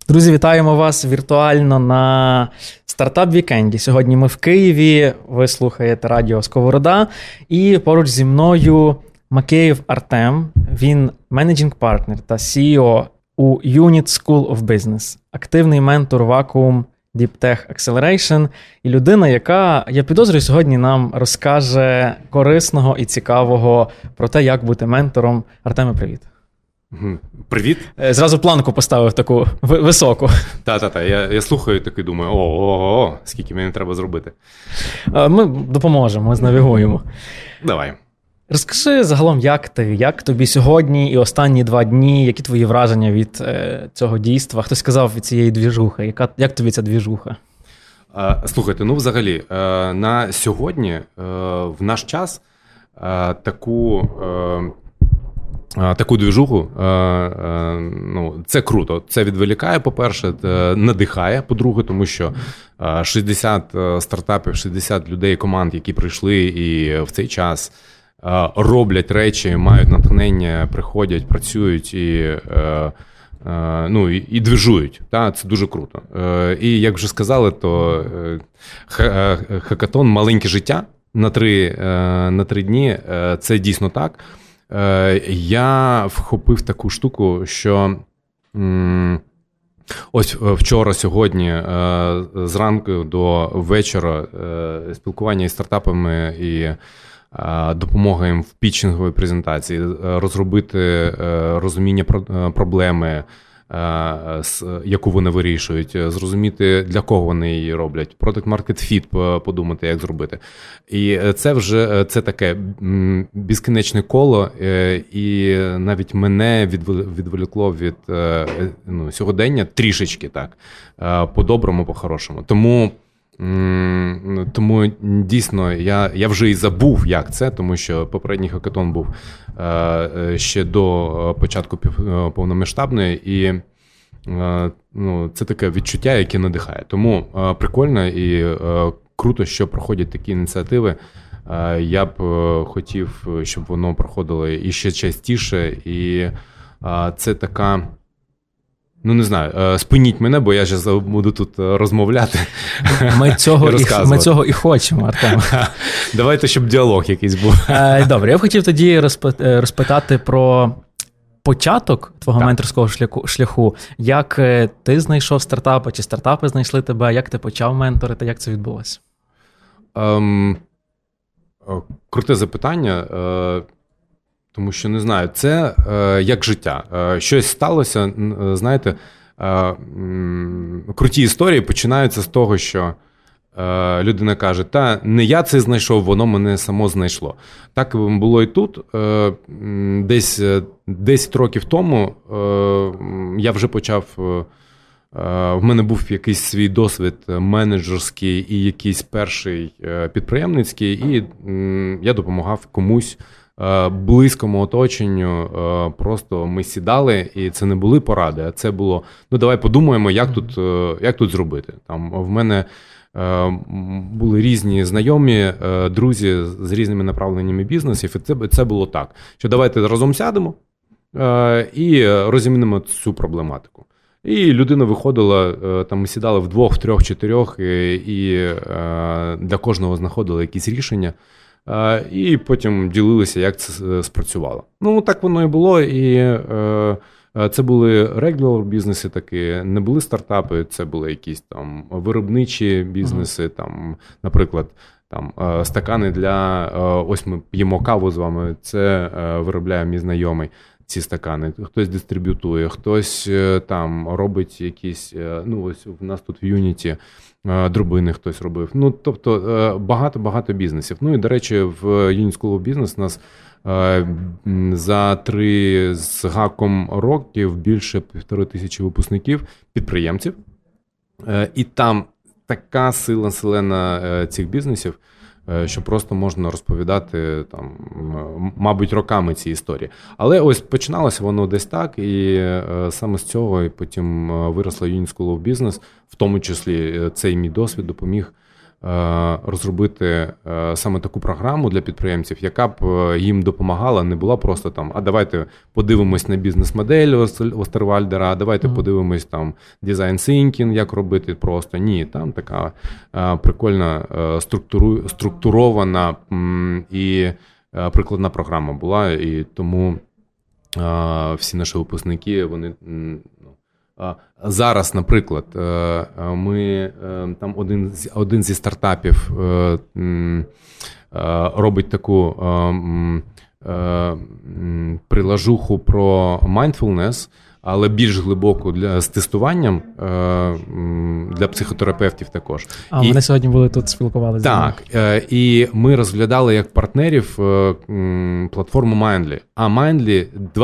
Друзі, вітаємо вас віртуально на стартап-вікенді. Сьогодні ми в Києві, ви слухаєте радіо Сковорода, і поруч зі мною Макеєв Артем. Він менеджинг партнер та CEO у Unit School of Business, активний ментор Vacuum Deep Tech Acceleration і людина, яка, я підозрюю, сьогодні нам розкаже корисного і цікавого про те, як бути ментором. Артеме, привіт. Привіт. Зразу планку поставив таку високу. Та. Я слухаю і такий думаю, скільки мені треба зробити. Ми допоможемо, ми знавігуємо. Давай. Розкажи загалом, як тобі сьогодні і останні 2 дні, які твої враження від цього дійства? Хтось сказав від цієї двіжухи. Як тобі ця двіжуха? Слухайте, ну взагалі, на сьогодні, в наш час, таку двіжуху, це круто. Це відволікає, по-перше, надихає, по-друге, тому що 60 стартапів, 60 людей, команд, які прийшли і в цей час роблять речі, мають натхнення, приходять, працюють і двіжують. Це дуже круто. І як вже сказали, то хакатон «Маленьке життя» на 3 дні – це дійсно так. Я вхопив таку штуку, що ось вчора, сьогодні, зранку до вечора спілкування із стартапами і допомога їм в пітчинговій презентації, розробити розуміння проблеми, яку вони вирішують, зрозуміти, для кого вони її роблять, product market fit подумати, як зробити. І це таке безкінечне коло, і навіть мене відволікло від сьогодення трішечки так, по-доброму, по-хорошому. Тому дійсно я вже і забув, як це, тому що попередній хакатон був ще до початку повномасштабної, і це таке відчуття, яке надихає. Тому прикольно і круто, що проходять такі ініціативи. Я б хотів, щоб воно проходило і ще частіше, і це така... не знаю, спиніть мене, бо я зараз буду тут розмовляти. Ми цього і хочемо, Артем. Давайте, щоб діалог якийсь був. Добре, я б хотів тоді розпитати про початок твого менторського шляху. Як ти знайшов стартапи, чи стартапи знайшли тебе, як ти почав менторити, як це відбулося? Круте запитання. Тому що, не знаю, це як життя. Щось сталося, знаєте, круті історії починаються з того, що людина каже, не я це знайшов, воно мене само знайшло. Так було і тут. Десь 10 років тому я вже почав, в мене був якийсь свій досвід менеджерський і якийсь перший підприємницький, і я допомагав комусь, близькому оточенню, просто ми сідали, і це не були поради, а це було, давай подумаємо, як тут зробити. Там в мене були різні знайомі, друзі з різними направленнями бізнесів, і це було так, що давайте разом сядемо і розімнемо цю проблематику. І людина виходила, там ми сідали вдвох, в трьох, чотирьох, і для кожного знаходили якісь рішення, і потім ділилися, як це спрацювало. Так воно і було, і це були regular бізнеси такі, не були стартапи, це були якісь там виробничі бізнеси, там, наприклад, там стакани для, ось ми п'ємо каву з вами, це виробляє мій знайомий. Ці стакани, хтось дистриб'ютує, хтось там робить якісь, ось у нас тут в Unity дробини хтось робив. Тобто багато бізнесів. І, до речі, в Unit School of Business нас за 3 з гаком років більше 1500 випускників, підприємців. І там така сила селена цих бізнесів, що просто можна розповідати, там, мабуть, роками ці історії. Але ось починалося воно десь так, і саме з цього і потім виросла Unit School of Business, в тому числі цей мій досвід допоміг розробити саме таку програму для підприємців, яка б їм допомагала, не була просто там, а давайте подивимось на бізнес-модель Остервальдера, а давайте подивимось там design thinking, як робити просто. Ні, там така прикольна структурована і прикладна програма була, і тому всі наші випускники, вони зараз, наприклад, ми там один зі стартапів робить таку прилажуху про mindfulness, але більш глибоку з тестуванням для психотерапевтів також. А вони сьогодні були тут, спілкувалися. Так, і ми розглядали як партнерів платформу Mindly. А Mindly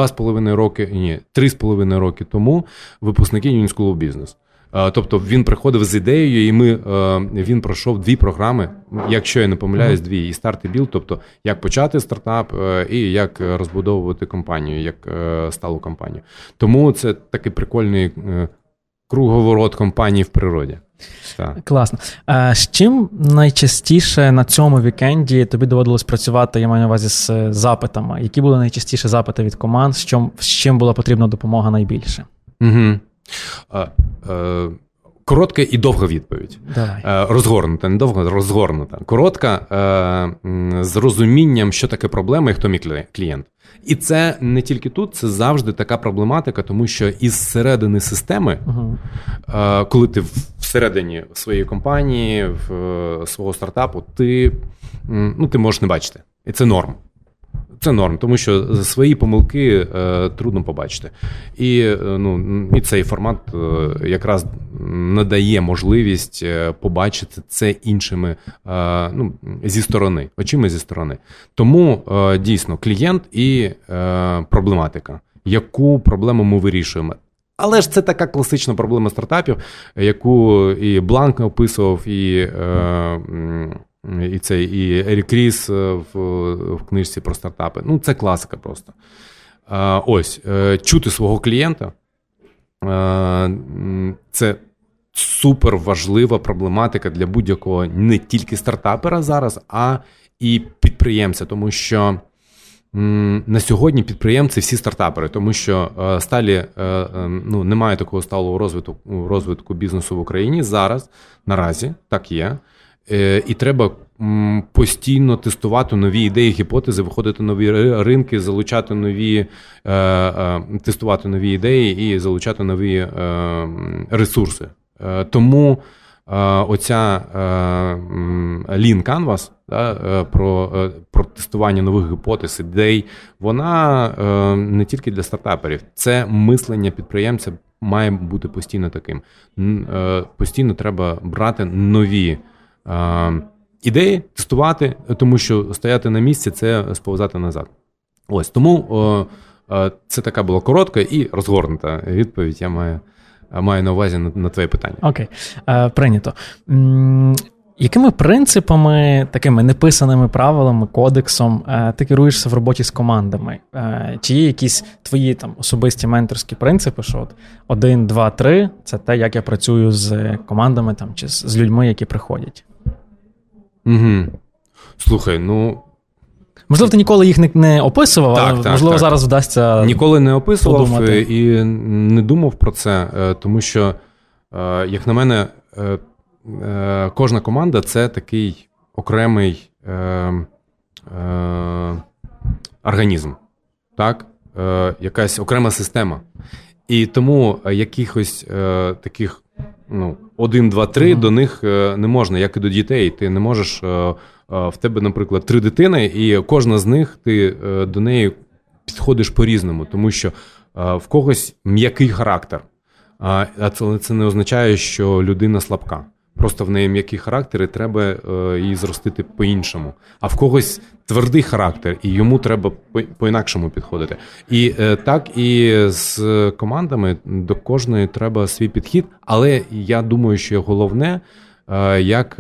3,5 роки тому випускники New School of Business. Тобто він приходив з ідеєю, і він пройшов 2 програми, якщо я не помиляюсь, 2, і старт, і білд, тобто як почати стартап, і як розбудовувати компанію, як сталу компанію. Тому це такий прикольний круговорот компаній в природі. Так. Класно. З чим найчастіше на цьому вікенді тобі доводилось працювати, я маю на увазі, з запитами? Які були найчастіше запити від команд, з чим була потрібна допомога найбільше? Угу. Коротка і довга відповідь. Давай. Розгорнута, не довга, розгорнута. Коротка, з розумінням, що таке проблема і хто мій клієнт. І це не тільки тут, це завжди така проблематика, тому що із середини системи, коли ти всередині своєї компанії, свого стартапу, ти можеш не бачити. І це норм. Це норм, тому що свої помилки трудно побачити. І цей формат якраз надає можливість побачити це іншими зі сторони, очима зі сторони. Тому дійсно клієнт і проблематика. Яку проблему ми вирішуємо? Але ж це така класична проблема стартапів, яку і Бланк описував, і Ерік Ріс в книжці про стартапи. Це класика просто. Ось, чути свого клієнта – це супер важлива проблематика для будь-якого не тільки стартапера зараз, а і підприємця, тому що на сьогодні підприємці всі стартапери, тому що немає такого сталого розвитку бізнесу в Україні зараз, наразі, так є. І треба постійно тестувати нові ідеї, гіпотези, виходити на нові ринки, тестувати нові ідеї і залучати нові ресурси. Тому оця Lean Canvas, про тестування нових гіпотез, ідей, вона не тільки для стартаперів. Це мислення підприємця має бути постійно таким. Постійно треба брати нові ідеї, тестувати, тому що стояти на місці – це сповзати назад. Ось, тому це така була коротка і розгорнута відповідь, я маю на увазі на твоє питання. Окей, прийнято. Якими принципами, такими неписаними правилами, кодексом ти керуєшся в роботі з командами? Чи є якісь твої там особисті менторські принципи, що от 1, 2, 3 – це те, як я працюю з командами там, чи з людьми, які приходять? Угу. Слухай, можливо, ти ніколи їх не описував, але, можливо, зараз вдасться ніколи не описував подумати. І не думав про це, тому що, як на мене, кожна команда – це такий окремий організм, так? Якась окрема система. І тому якихось таких 1, 2, 3 до них не можна, як і до дітей. Ти не можеш, в тебе, наприклад, 3 дитини, і кожна з них, ти до неї підходиш по-різному, тому що в когось м'який характер. А це не означає, що людина слабка. Просто в неї м'який характер, і треба її зростити по-іншому. А в когось твердий характер, і йому треба по-інакшому підходити. І так і з командами до кожної треба свій підхід. Але я думаю, що головне, як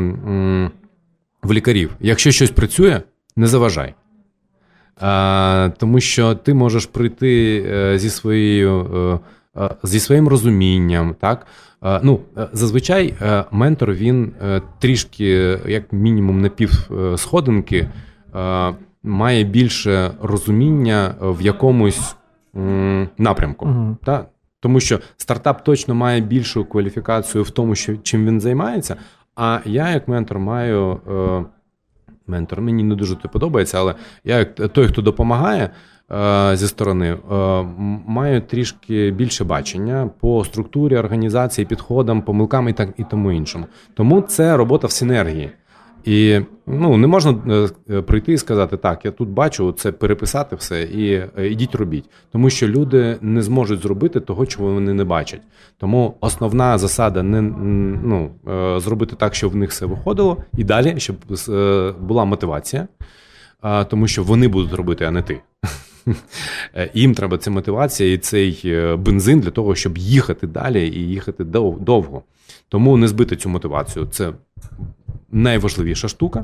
в лікарів. Якщо щось працює, не заважай. Тому що ти можеш прийти зі своєю зі своїм розумінням, так? Зазвичай ментор, він трішки, як мінімум на півсходинки, має більше розуміння в якомусь напрямку. Uh-huh. Так? Тому що стартап точно має більшу кваліфікацію в тому, чим він займається, а я як ментор маю... Ментор, мені не дуже це подобається, але я як той, хто допомагає зі сторони, маю трішки більше бачення по структурі, організації, підходам, помилкам і тому іншому. Тому це робота в синергії. І не можна прийти і сказати, так, я тут бачу, це переписати все і ідіть робіть. Тому що люди не зможуть зробити того, чого вони не бачать. Тому основна засада зробити так, щоб в них все виходило, і далі, щоб була мотивація, тому що вони будуть робити, а не ти. Їм треба ця мотивація і цей бензин для того, щоб їхати далі і їхати довго. Тому не збити цю мотивацію. Це найважливіша штука.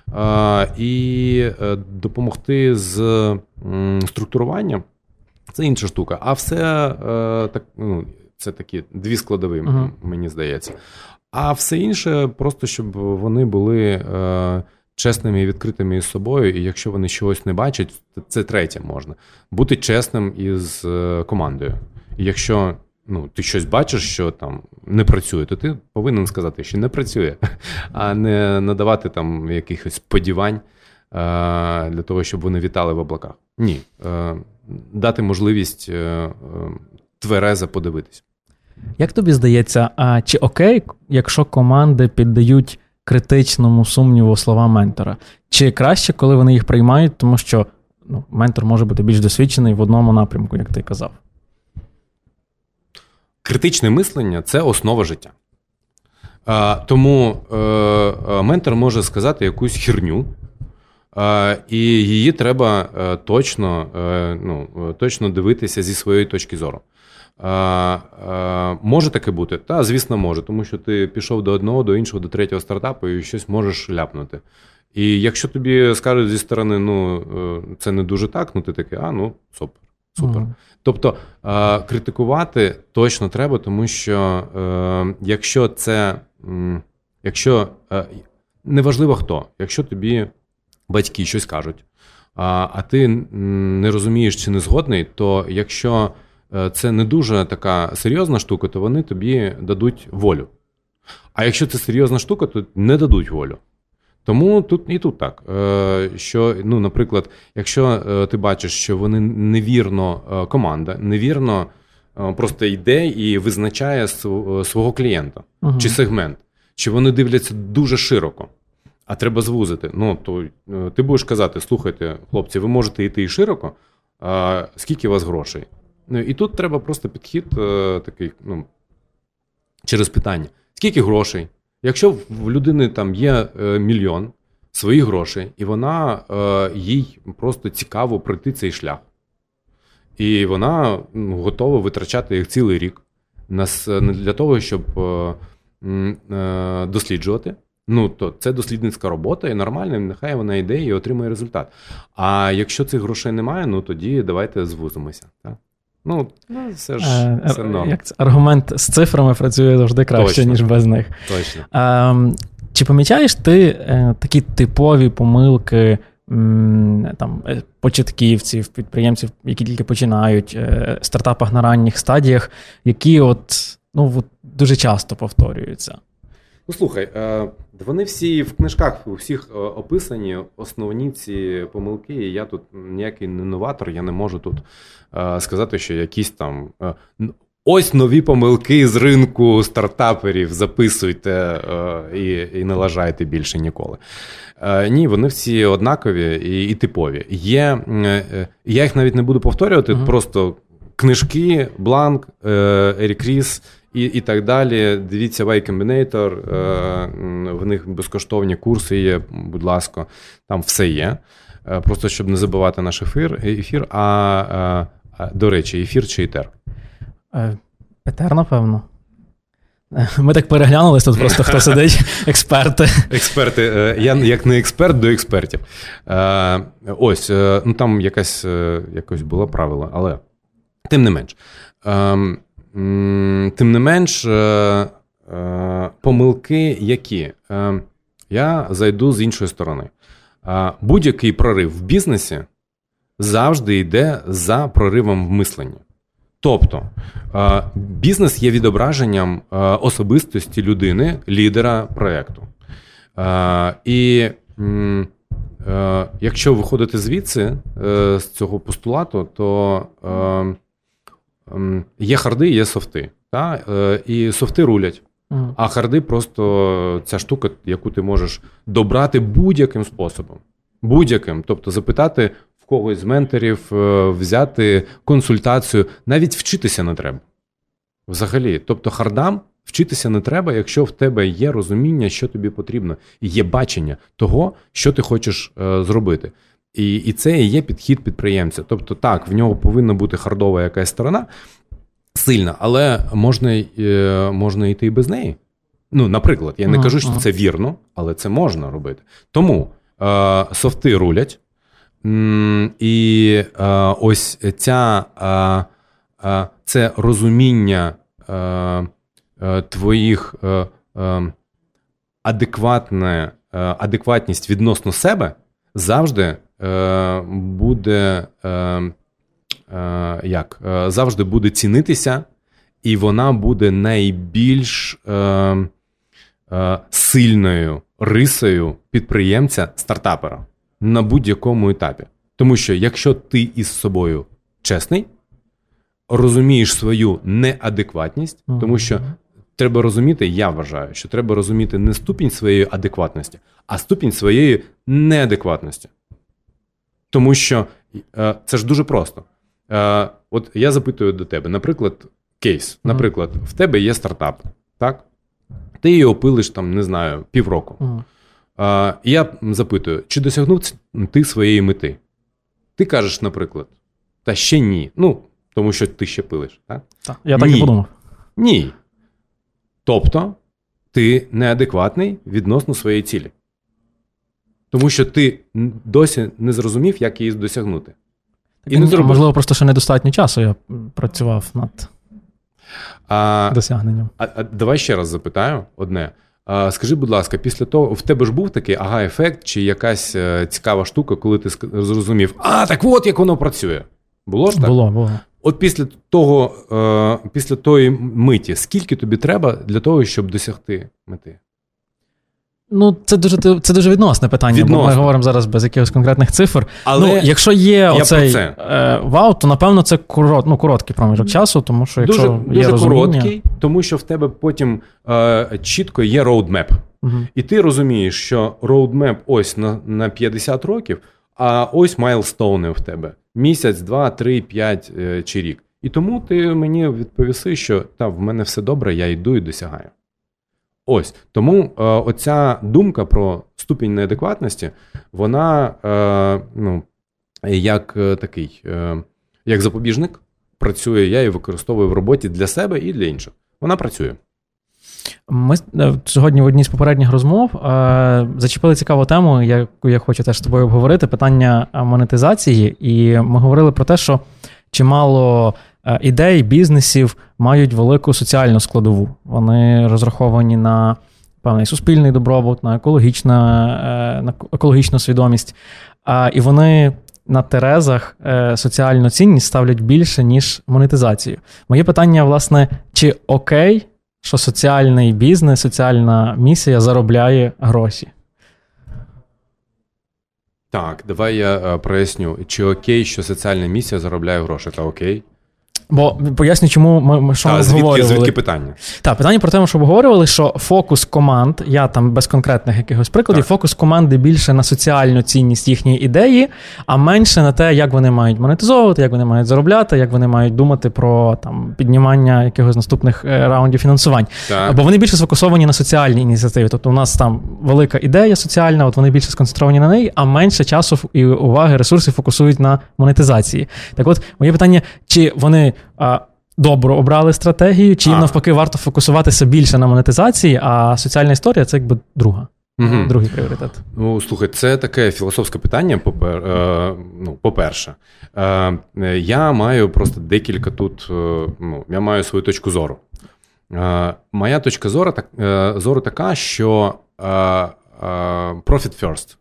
І допомогти з структуруванням – це інша штука. А все так, це такі дві складові, мені здається. А все інше просто, щоб вони були чесними і відкритими із собою, і якщо вони чогось не бачать, це третє можна. Бути чесним із командою. І якщо ти щось бачиш, що там не працює, то ти повинен сказати, що не працює, а не надавати там якихось сподівань для того, щоб вони вітали в облаках. Ні. Дати можливість тверезо подивитись. Як тобі здається, чи окей, якщо команди піддають критичному сумніву слова ментора? Чи краще, коли вони їх приймають, тому що ментор може бути більш досвідчений в одному напрямку, як ти казав? Критичне мислення – це основа життя. Тому ментор може сказати якусь херню, і її треба точно дивитися зі своєї точки зору. Може таке бути? Та, звісно, може, тому що ти пішов до одного, до іншого, до третього стартапу і щось можеш ляпнути. І якщо тобі скажуть зі сторони, це не дуже так, ти такий, супер. Тобто критикувати точно треба, тому що якщо неважливо хто, якщо тобі батьки щось кажуть, а ти не розумієш чи не згодний, то якщо це не дуже така серйозна штука, то вони тобі дадуть волю. А якщо це серйозна штука, то не дадуть волю. Тому тут так, що, наприклад, якщо ти бачиш, що вони невірно, команда невірно просто йде і визначає свого клієнта, чи сегмент, чи вони дивляться дуже широко, а треба звузити, то ти будеш казати, слухайте, хлопці, ви можете йти і широко, скільки у вас грошей? І тут треба просто підхід такий, через питання, скільки грошей? Якщо в людини там є мільйон своїх грошей, і вона, їй просто цікаво пройти цей шлях, і вона готова витрачати їх цілий рік для того, щоб досліджувати, то це дослідницька робота, і нормально, нехай вона йде і отримує результат. А якщо цих грошей немає, тоді давайте звузимося. Так? Це ж все норм. Аргумент з цифрами працює завжди краще, точно, ніж без них. Точно. Чи помічаєш ти такі типові помилки початківців, підприємців, які тільки починають, в стартапах на ранніх стадіях, які дуже часто повторюються? Слухай, вони всі в книжках у всіх описані, основні ці помилки, і я тут ніякий не новатор, я не можу тут сказати, що якісь там ось нові помилки з ринку стартаперів, записуйте і не лажайте більше ніколи. Ні, вони всі однакові і типові. Я їх навіть не буду повторювати, просто книжки, Бланк, Ерік Ріс і так далі. Дивіться Y Combinator, в них безкоштовні курси є, будь ласка, там все є. Просто щоб не забувати наш ефір. До речі, ефір чи етер? Етер, напевно. Ми так переглянулись, тут просто хто сидить, експерти. Експерти. Я як не експерт до експертів. Там якось було правило, але тим не менш. тим не менш, помилки які? Я зайду з іншої сторони. Будь-який прорив в бізнесі завжди йде за проривом в мисленні. Тобто, бізнес є відображенням особистості людини, лідера проєкту. І якщо виходити звідси, з цього постулату, то є харди, є софти. Та? І софти рулять. А харди просто ця штука, яку ти можеш добрати будь-яким способом. Будь-яким. Тобто запитати в когось з менторів, взяти консультацію. Навіть вчитися не треба. Взагалі. Тобто хардам вчитися не треба, якщо в тебе є розуміння, що тобі потрібно. І є бачення того, що ти хочеш зробити. І це і є підхід підприємця. Тобто так, в нього повинна бути хардова якась сторона, сильна, але можна йти і без неї. Ну, наприклад, я не кажу, що це вірно, але це можна робити. Тому софти рулять, і ось це розуміння твоїх адекватність відносно себе завжди буде завжди буде цінитися, і вона буде найбільш сильною рисою підприємця-стартапера на будь-якому етапі. Тому що якщо ти із собою чесний, розумієш свою неадекватність, тому що треба розуміти, я вважаю, що треба розуміти не ступінь своєї адекватності, а ступінь своєї неадекватності. Тому що це ж дуже просто. От я запитую до тебе, наприклад, кейс. Наприклад, в тебе є стартап, так? Ти її опилиш, там, не знаю, півроку. Я запитую, чи досягнув ти своєї мети? Ти кажеш, наприклад, та ще ні. Ну, тому що ти ще пилиш, так? Я так і подумав. Ні. Тобто, ти неадекватний відносно своєї цілі. Тому що ти досі не зрозумів, як її досягнути. І можливо, просто ще недостатньо часу я працював над досягненням. Давай ще раз запитаю одне. Скажи, будь ласка, після того, в тебе ж був такий ага-ефект чи якась цікава штука, коли ти зрозумів, так от як воно працює. Було ж так? Було. От після тої миті, скільки тобі треба для того, щоб досягти мети? Ну, це дуже відносне питання, бо ми говоримо зараз без якихось конкретних цифр. Але якщо є оцей вау, то, напевно, це короткий проміжок часу, тому що якщо є розуміння... Дуже короткий, тому що в тебе потім чітко є роудмеп. І ти розумієш, що роудмеп ось на 50 років, а ось майлстоуни в тебе. Місяць, 2, 3, 5 чи рік. І тому ти мені відповіси, що в мене все добре, я йду і досягаю. Ось. Тому оця думка про ступінь неадекватності, вона як запобіжник працює, я її використовую в роботі для себе і для інших. Вона працює. Ми сьогодні в одній з попередніх розмов зачепили цікаву тему, яку я хочу теж з тобою обговорити, питання монетизації. І ми говорили про те, що чимало ідей, бізнесів мають велику соціальну складову. Вони розраховані на певний суспільний добробут, на екологічну свідомість. І вони на терезах соціальну цінність ставлять більше, ніж монетизацію. Моє питання, власне, чи окей, що соціальний бізнес, соціальна місія заробляє гроші? Так, давай я проясню. Чи окей, що соціальна місія заробляє гроші? Та окей. Бо поясню, чому ми обговорювали. Звідки питання? Так, питання про те, що обговорювали, що фокус команд, я там без конкретних якихось прикладів, фокус команди більше на соціальну цінність їхньої ідеї, а менше на те, як вони мають монетизовувати, як вони мають заробляти, як вони мають думати про піднімання якихось наступних раундів фінансувань. Так. Бо вони більше сфокусовані на соціальній ініціативі. Тобто у нас там велика ідея соціальна, от вони більше сконцентровані на неї, а менше часу і уваги, ресурсів фокусують на монетизації. Так от, моє питання, чи вони добре обрали стратегію, чи їм навпаки варто фокусуватися більше на монетизації, а соціальна історія – це якби друга. другий пріоритет? Ну, слухай, це таке філософське питання, по-перше. Я маю просто декілька тут, я маю свою точку зору. Моя точка зору така, що profit first.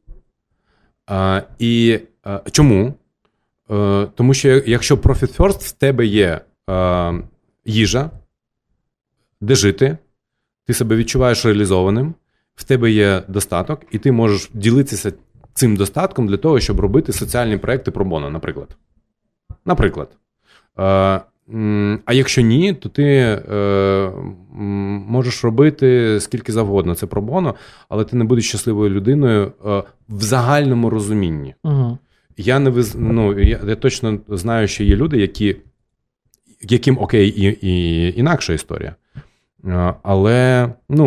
І чому? Тому що якщо profit first, в тебе є їжа, де жити, ти себе відчуваєш реалізованим, в тебе є достаток, і ти можеш ділитися цим достатком для того, щоб робити соціальні проекти про-боно, наприклад. А якщо ні, то ти можеш робити скільки завгодно це про-боно, але ти не будеш щасливою людиною в загальному розумінні. Угу. Я точно знаю, що є люди, яким окей і інакша історія. Але,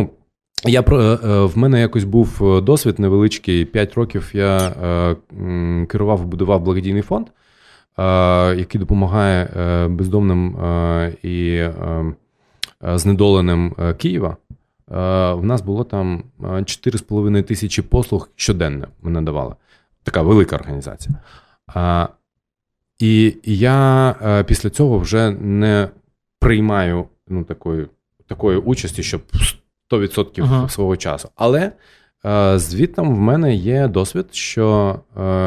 в мене якось був досвід невеличкий. 5 років я керував і будував благодійний фонд, який допомагає бездомним і знедоленим Києва. В нас було там 4,5 тисячі послуг щоденно ми надавали. Така велика організація. І я після цього вже не приймаю такої участі, щоб 100% свого часу. Але звідтам в мене є досвід, що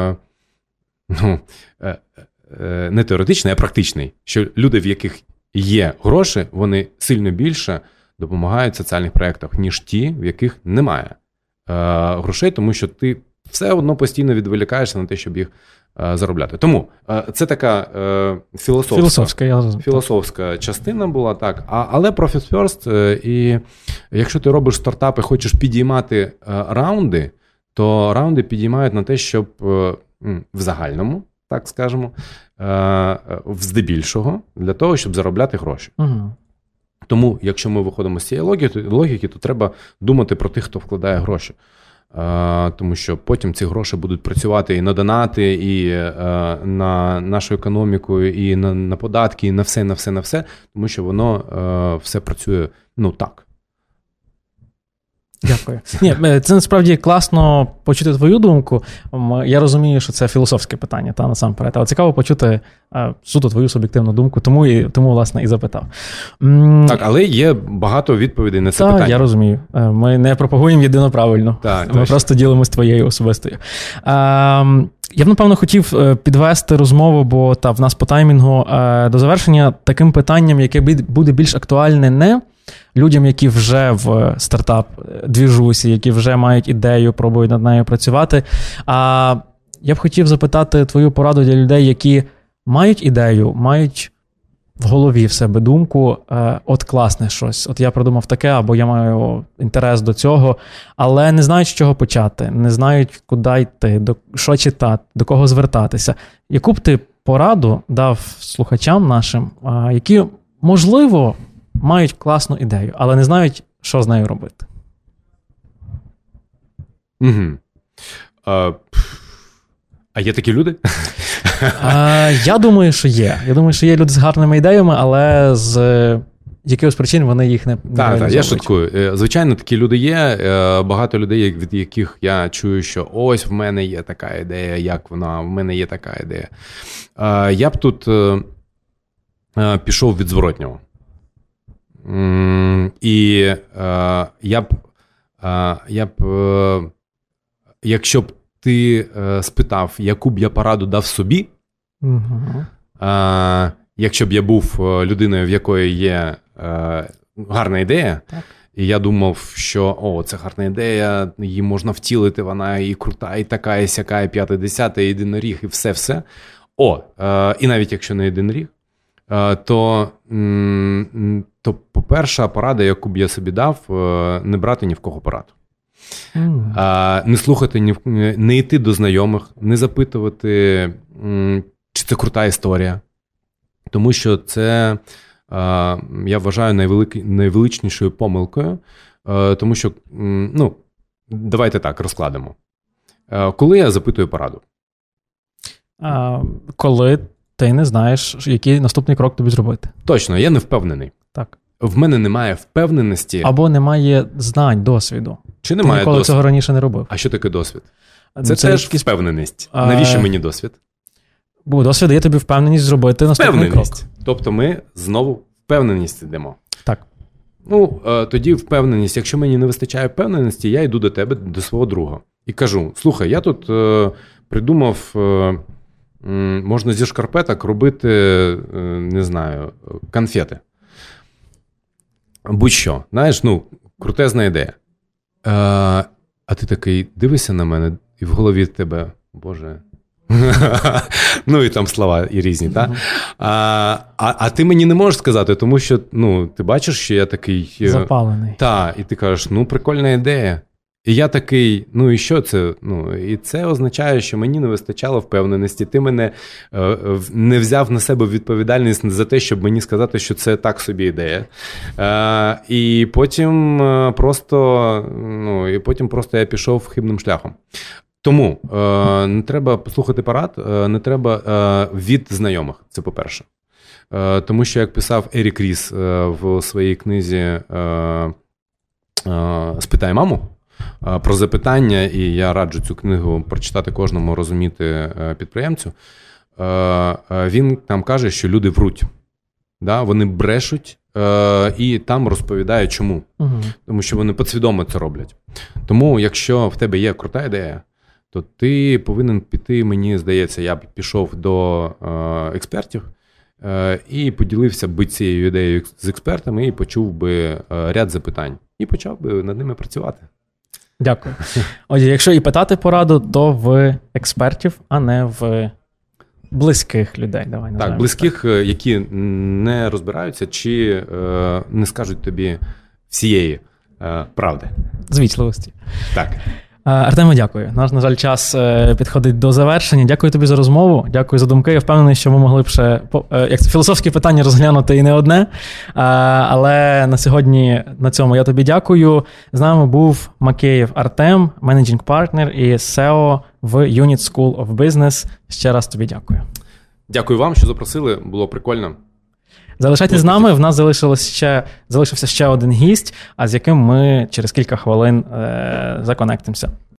не теоретичний, а практичний, що люди, в яких є гроші, вони сильно більше допомагають в соціальних проєктах, ніж ті, в яких немає грошей, тому що ти все одно постійно відволікаєшся на те, щоб їх заробляти. Тому це така філософська частина була, так. Але profit first, і якщо ти робиш стартап і хочеш підіймати раунди, то раунди підіймають на те, щоб в загальному, так скажемо, здебільшого, для того, щоб заробляти гроші. Угу. Тому, якщо ми виходимо з цієї логіки, то треба думати про тих, хто вкладає гроші. Тому що потім ці гроші будуть працювати і на донати, і на нашу економіку, і на податки, і на все, тому що воно все працює, так. Дякую. Це насправді класно почути твою думку. Я розумію, що це філософське питання, насамперед. Але цікаво почути суто твою суб'єктивну думку, тому власне, і запитав. Так, але є багато відповідей на це питання. Так, я розумію. Ми не пропагуємо єдино правильно. Ми просто ділимось твоєю особистою. Я б, напевно, хотів підвести розмову, бо в нас по таймінгу до завершення таким питанням, яке буде більш актуальне не людям, які вже в стартап-двіжусі, які вже мають ідею, пробують над нею працювати. А я б хотів запитати твою пораду для людей, які мають ідею, мають в голові в себе думку, от класне щось, от я придумав таке, або я маю інтерес до цього, але не знають, з чого почати, не знають, куди йти, що читати, до кого звертатися. Яку б ти пораду дав слухачам нашим, які, можливо, мають класну ідею, але не знають, що з нею робити? Угу. А є такі люди? Я думаю, що є. Я думаю, що є люди з гарними ідеями, але з якихось причин вони їх не реалізовують. Так, я шуткую. Звичайно, такі люди є. Багато людей, від яких я чую, що ось в мене є така ідея, як вона, в мене є така ідея. Я б тут пішов від зворотнього. І я б, якщо б ти спитав, яку б я пораду дав собі, якщо б я був людиною, в якої є гарна ідея, так. І я думав, що це гарна ідея, її можна втілити, вона і крута, і така, і сяка, і 5-10, і єдиноріг, і все-все. І навіть якщо не єдиноріг, то по-перше, порада, яку б я собі дав, не брати ні в кого пораду. Не слухати, не йти до знайомих, не запитувати, чи це крута історія. Тому що це, я вважаю, найвеличнішою помилкою. Тому що, давайте так, розкладемо. Коли я запитую пораду? Коли ти не знаєш, який наступний крок тобі зробити. Точно, я не впевнений. Так. В мене немає впевненості. Або немає знань, досвіду. чи немає ніколи цього раніше не робив. А що таке досвід? Це теж впевненість. Навіщо мені досвід? Бо досвід дає тобі впевненість зробити наступний крок. Тобто ми знову впевненість йдемо. Так. Тоді впевненість. Якщо мені не вистачає впевненості, я йду до тебе, до свого друга. І кажу, слухай, я тут придумав, можна зі шкарпеток робити, не знаю, конфети. Будь-що. Знаєш, крутезна ідея. А ти такий дивишся на мене, і в голові в тебе, боже... І там слова і різні, так? А ти мені не можеш сказати, тому що, ти бачиш, що я такий... Запалений. Так, і ти кажеш, прикольна ідея. І я такий, і що це? І це означає, що мені не вистачало впевненості. Ти мене не взяв на себе відповідальність за те, щоб мені сказати, що це так собі ідея. І потім просто я пішов хибним шляхом. Тому не треба послухати порад, не треба від знайомих, це по-перше. Тому що, як писав Ерік Ріс в своїй книзі «Спитай маму», про запитання, і я раджу цю книгу прочитати кожному, розуміти підприємцю, він там каже, що люди вруть. Да? Вони брешуть і там розповідають чому. Угу. Тому що вони підсвідомо це роблять. Тому, якщо в тебе є крута ідея, то ти повинен піти, мені здається, я б пішов до експертів і поділився би цією ідеєю з експертами і почув би ряд запитань. І почав би над ними працювати. Дякую. Отже, якщо і питати пораду, то в експертів, а не в близьких людей. Давай так, близьких, так. Які не розбираються чи не скажуть тобі всієї правди. З вічливості. Так. Артеме, дякую. Наш, на жаль, час підходить до завершення. Дякую тобі за розмову, дякую за думки. Я впевнений, що ми могли б ще як це філософське питання розглянути і не одне. Але на сьогодні на цьому я тобі дякую. З нами був Макеєв Артем, менеджинг партнер і SEO в Unit School of Business. Ще раз тобі дякую. Дякую вам, що запросили. Було прикольно. Залишайтесь з нами, в нас залишився ще один гість, а з яким ми через кілька хвилин законектимося.